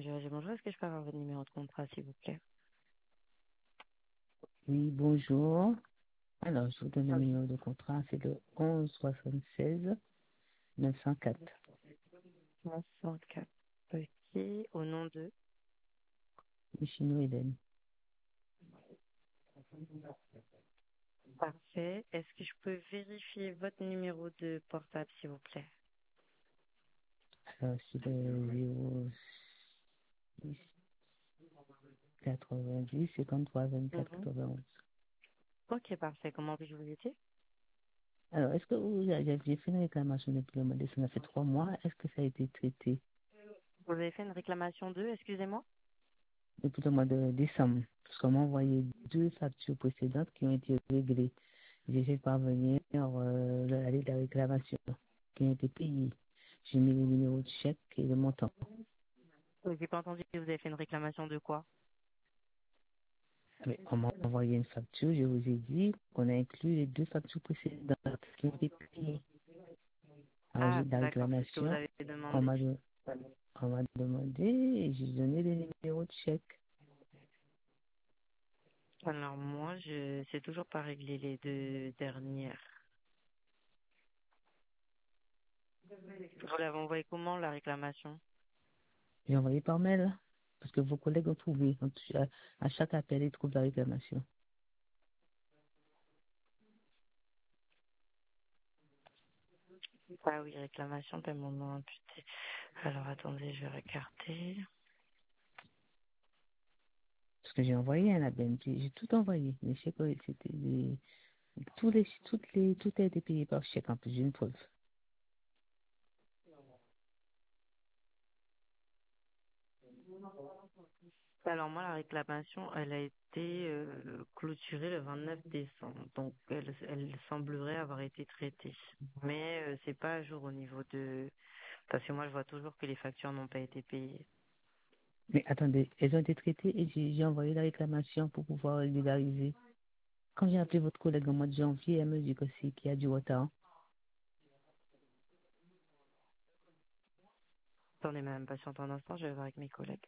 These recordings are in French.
Bonjour, est-ce que je peux avoir votre numéro de contrat, s'il vous plaît? Oui, bonjour. Alors, je vous donne le numéro de contrat, c'est le 11 76 904. 104. Ok, au nom de... Michino Eden. Parfait. Est-ce que je peux vérifier votre numéro de portable, s'il vous plaît? Alors, c'est le 06 90 53 24 Mhm. 91. Ok, parfait. Comment puis-je vous aider? Alors, est-ce que vous avez fait une réclamation depuis le mois de décembre? Ça fait 3 mois. Est-ce que ça a été traité Vous avez fait une réclamation d'eux, excusez-moi? depuis le mois de décembre? Parce qu'on m'a envoyé 2 factures précédentes qui ont été réglées. J'ai fait parvenir la lettre de la réclamation qui ont été payées. J'ai mis le numéro de chèque et le montant. J'ai pas entendu que vous avez fait une réclamation de quoi? Mais on m'a envoyé une facture, je vous ai dit qu'on a inclus les 2 factures précédentes qui ont été payées. Alors Ah, j'ai de la d'accord, c'est ce que vous réclamation, avez on demandé. m'a de- on m'a demandé et j'ai donné les numéros de chèque. Alors moi, je sais toujours pas réglé les deux dernières. Vous l'avez envoyé comment, la réclamation? J'ai envoyé par mail parce que vos collègues ont trouvé. À chaque appel, ils trouvent la réclamation. Ah oui, réclamation, paiement non imputé. Alors attendez, je vais regarder. Parce que j'ai envoyé à la BNP, j'ai tout envoyé. Les chèques, c'était tout a été payé par chèque en plus, j'ai une preuve. Alors moi, la réclamation, elle a été clôturée le 29 décembre. Donc elle semblerait avoir été traitée. Mais c'est pas à jour au niveau de... Parce que moi, je vois toujours que les factures n'ont pas été payées. Mais attendez, elles ont été traitées et j'ai envoyé la réclamation pour pouvoir régulariser. Quand j'ai appelé votre collègue au mois de janvier, elle me dit que c'est qu'il y a du retard. Attendez, madame, patiente un instant, je vais voir avec mes collègues.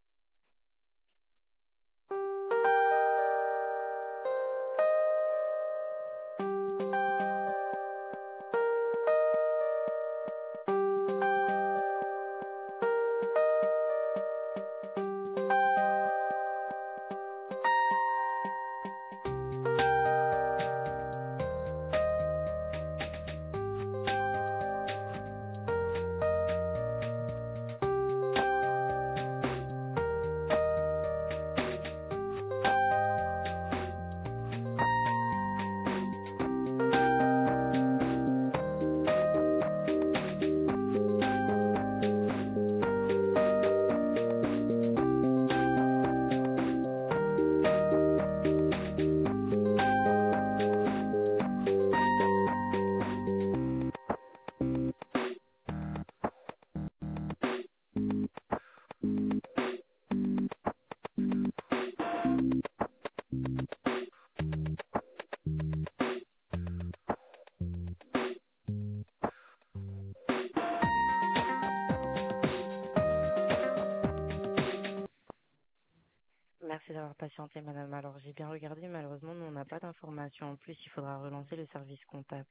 Merci d'avoir patienté, madame. Alors, j'ai bien regardé, malheureusement, nous, on n'a pas d'informations. En plus, il faudra relancer le service comptable.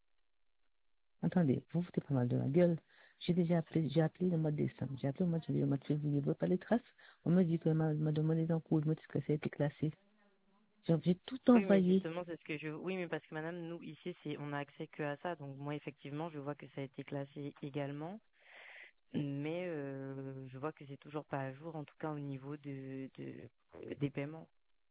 Attendez, vous foutez pas mal de la gueule. J'ai appelé le mois de décembre, j'ai appelé le mois de janvier, le mois de février, vous voyez pas les traces. On me dit que m'a demandé d'un coup, je me dit que ça a été classé. J'ai tout Oui, mais envoyé. justement, c'est ce que je... Oui, mais parce que madame, nous, ici, on a accès que à ça. Donc, moi, effectivement, je vois que ça a été classé également. Mais je vois que c'est toujours pas à jour, en tout cas au niveau des paiements.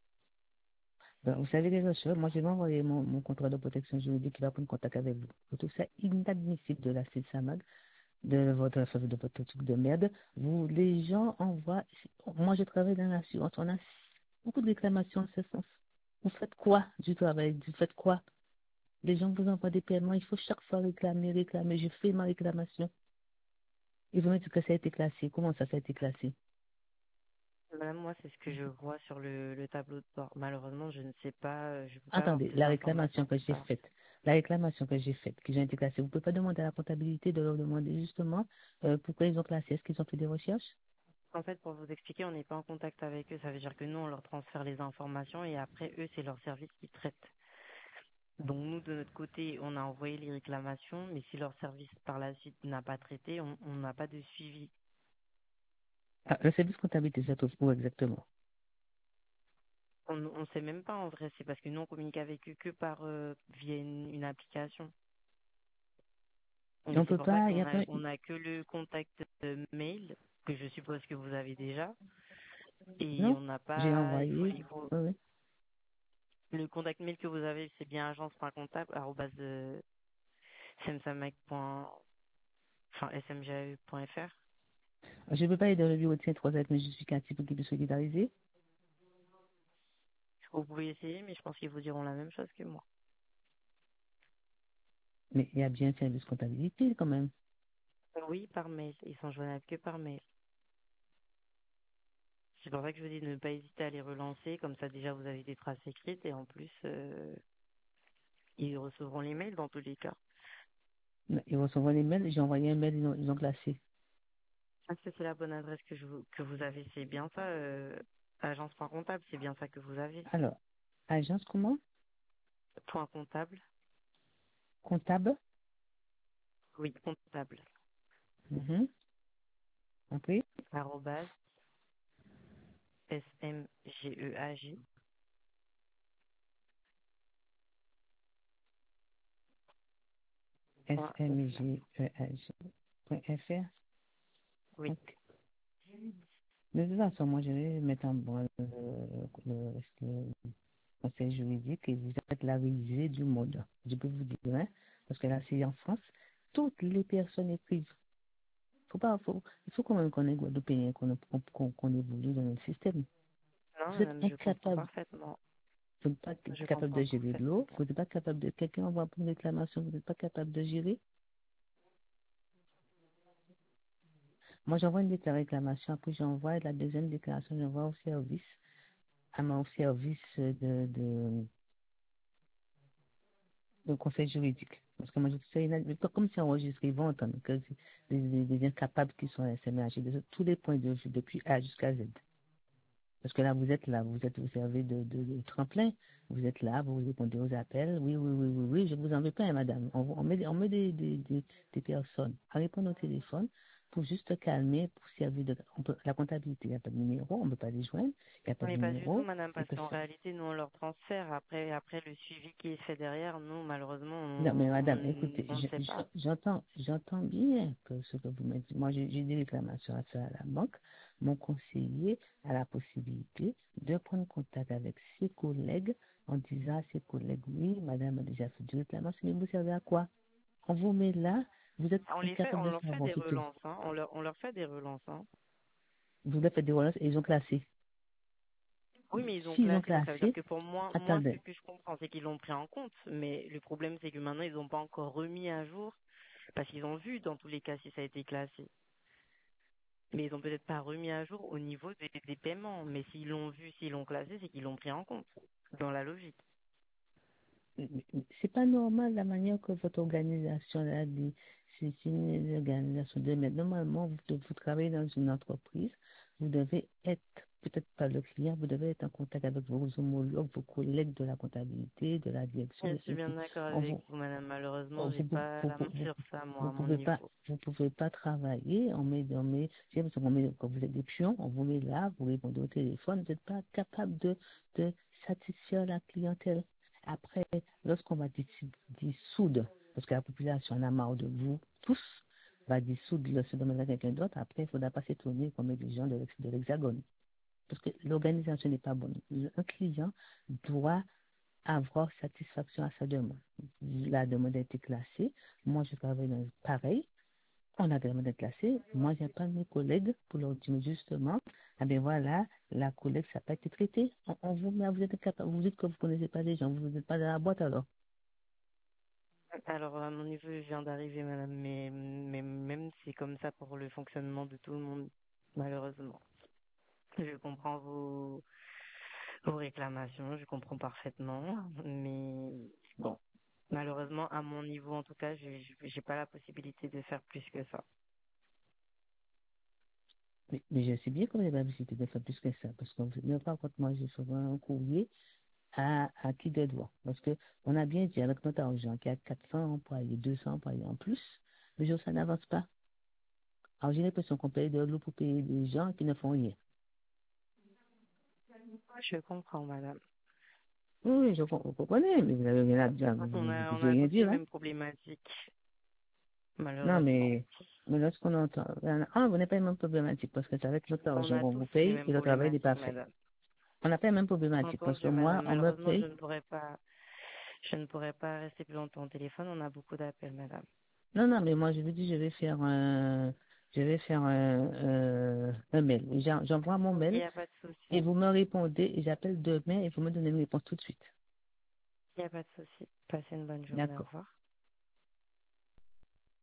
Ben, vous savez les choses, moi j'ai envoyé mon contrat de protection juridique qui va prendre contact avec vous. Je trouve ça inadmissible de la CISAMAG, de votre truc de merde. Vous, les gens envoient, moi je travaille dans l'assurance, on a beaucoup de réclamations en ce sens. Vous faites quoi du travail? Vous faites quoi? Les gens vous envoient des paiements, il faut chaque fois réclamer. Je fais ma réclamation. Et vous me dites que ça a été classé. Comment ça a été classé? Madame, moi, c'est ce que je vois sur le tableau de bord. Malheureusement, je ne sais pas, je peux pas avoir Attendez, plus d'informations que ça. la réclamation que j'ai faite, qu'ils ont été classés, vous pouvez pas demander à la comptabilité de leur demander justement pourquoi ils ont classé, est-ce qu'ils ont fait des recherches? En fait, pour vous expliquer, on n'est pas en contact avec eux. Ça veut dire que nous, on leur transfère les informations et après, eux, c'est leur service qui traite. Donc nous, de notre côté, on a envoyé les réclamations, mais si leur service par la suite n'a pas traité, on n'a pas de suivi. Ah, le service comptabilité, ça trouve où exactement? On sait même pas en vrai, c'est parce que nous, on communique avec eux que par via une application. On Mais c'est peut pour ça pas, il y qu'on a pas, on a que le contact mail, que je suppose que vous avez déjà, et non? on n'a J'ai pas, envoyé, il faut, oui, oui. le contact mail que vous avez, c'est bien agence.comptable@smsamac.fr. Je peux pas aller dans le bureau de Saint-Trois avec mes justificatifs pour qu'ils puissent solidariser, Vous pouvez essayer, mais je pense qu'ils vous diront la même chose que moi. mais il y a bien un service comptabilité quand même. Oui, par mail. Ils sont joignables que par mail. C'est pour ça que je vous dis de ne pas hésiter à les relancer. Comme ça, déjà, vous avez des traces écrites et en plus, ils recevront les mails dans tous les cas. Ils recevront les mails, j'ai envoyé un mail, ils ont classé. Est-ce que c'est la bonne adresse que vous avez? C'est bien ça, agence.comptable, c'est bien ça que vous avez. Alors, agence comment? Point comptable. Comptable? Oui, comptable. Mhm. Après, Arrobase, SMGEAJ. Point FR. smgeh.fr. Oui. Ok. De toute façon, moi, je vais mettre en branle le conseil juridique et vous êtes la risée du monde. Je peux vous dire, hein, parce que là, c'est en France, toutes les personnes écrivent. Il faut quand même qu'on ait Guadeloupéen, qu'on évolue dans le système. Non, Vous êtes madame, je comprends incapable, parfaitement. vous n'êtes pas Je capable comprends de gérer parfaitement. l'eau, vous n'êtes pas capable de, quelqu'un envoie pour une réclamation, vous n'êtes pas capable de gérer. Moi, j'envoie une réclamation, après j'envoie la deuxième déclaration, j'envoie au service, à mon service de conseil juridique. Parce que moi, je sais, comme c'est enregistré, ils vont entendre que c'est des incapables qui sont SMH, de tous les points de vue, depuis A jusqu'à Z. Parce que là, vous servez de tremplin. Vous êtes là, vous répondez aux appels. Oui, oui, oui, oui, oui, je vous en veux pas, hein, madame. On met des personnes à répondre au téléphone pour juste calmer, pour servir de, la comptabilité. Il n'y a pas de numéro, on ne peut pas les joindre. Il n'y a pas de Mais pas du tout, numéro. madame, Ils parce peuvent qu'en réalité, nous, on leur transfère. Après le suivi qui est fait derrière, nous, malheureusement, Non, mais madame, écoutez, on ne sait pas. j'entends bien que ce que vous me dites. Moi, j'ai des réclamations à faire à la banque. Mon conseiller a la possibilité de prendre contact avec ses collègues en disant à ses collègues, oui, madame a déjà fait du réclamation, mais vous servez à quoi? On vous met là, vous êtes On incapable de leur fait savoir des ce que relances, hein. On leur fait des relances, hein. vous avez fait des relances et ils ont classé. Oui, mais ils ont S'ils ont classé, donc ça veut dire classé, que pour moi, ce attendez, que je comprends, c'est qu'ils l'ont pris en compte. Mais le problème, c'est que maintenant, ils n'ont pas encore remis à jour, parce qu'ils ont vu, dans tous les cas, si ça a été classé. Mais ils ont peut-être pas remis à jour au niveau des paiements. Mais s'ils l'ont vu, s'ils l'ont classé, c'est qu'ils l'ont pris en compte, dans la logique. c'est pas normal la manière que votre organisation a dit. C'est une organisation de mais normalement, vous travaillez dans une entreprise, vous devez être, peut-être pas le client, vous devez être en contact avec vos homologues, vos collègues de la comptabilité, de la direction, Je de suis ceux bien qui, d'accord on avec vous, vous, madame. Malheureusement, on- j'ai vous, pas vous, la vous, main vous, sur ça, moi, à mon niveau. vous pouvez pas travailler, j'ai l'impression qu'on met, quand vous êtes des pions, on vous met là, vous répondez au téléphone, vous n'êtes pas capable de satisfaire la clientèle. Après, lorsqu'on va dissoudre, parce que la population en a marre de vous tous, va dissoudre ce domaine à quelqu'un d'autre, après, il ne faudra pas s'étonner qu'on met des gens de l'Hexagone. Parce que l'organisation n'est pas bonne. Un client doit avoir satisfaction à sa demande. La demande a été classée. Moi, je travaille dans pareil. On a demandé de classer. Moi, j'ai pas mes collègues pour leur dire justement, ah ben voilà, la collègue, ça n'a pas été traité. On vous met, vous êtes incapable, vous dites que vous ne connaissez pas les gens, vous n'êtes pas dans la boîte alors. Alors, à mon niveau, je viens d'arriver, madame, mais même c'est comme ça pour le fonctionnement de tout le monde, malheureusement. Je comprends vos réclamations, je comprends parfaitement, mais bon, malheureusement, à mon niveau, en tout cas, j'ai pas la possibilité de faire plus que ça. Mais je sais bien qu'on est publicité de faire plus que ça, parce que par contre, moi, j'ai souvent un courrier à qui de droit. Parce que on a bien dit avec notre argent qu'il y a 400 employés, 200 employés en plus, mais ça n'avance pas. Alors j'ai l'impression qu'on paye de l'eau pour payer des gens qui ne font rien. Je comprends, madame. Oui, oui, vous comprenez, mais vous avez rien à dire, vous ne On pouvez a rien toutes les dire, hein. mêmes problématiques, Non, malheureusement. mais lorsqu'on entend, vous n'avez pas les mêmes problématiques, parce que c'est avec notre On argent a qu'on tous vous les paye mêmes et le travail n'est pas problématiques, fait. madame. On n'a pas les mêmes problématiques, parce que Entendu, moi, madame. on me Malheureusement, paye. je ne pourrais pas rester plus longtemps au téléphone. On a beaucoup d'appels, madame. Non, non, mais moi, je vous dis, je vais faire un mail. J'envoie mon Il mail n'y a pas de et souci. vous me répondez et j'appelle demain et vous me donnez une réponse tout de suite. Il n'y a pas de souci. Passez une bonne journée. Au D'accord. revoir.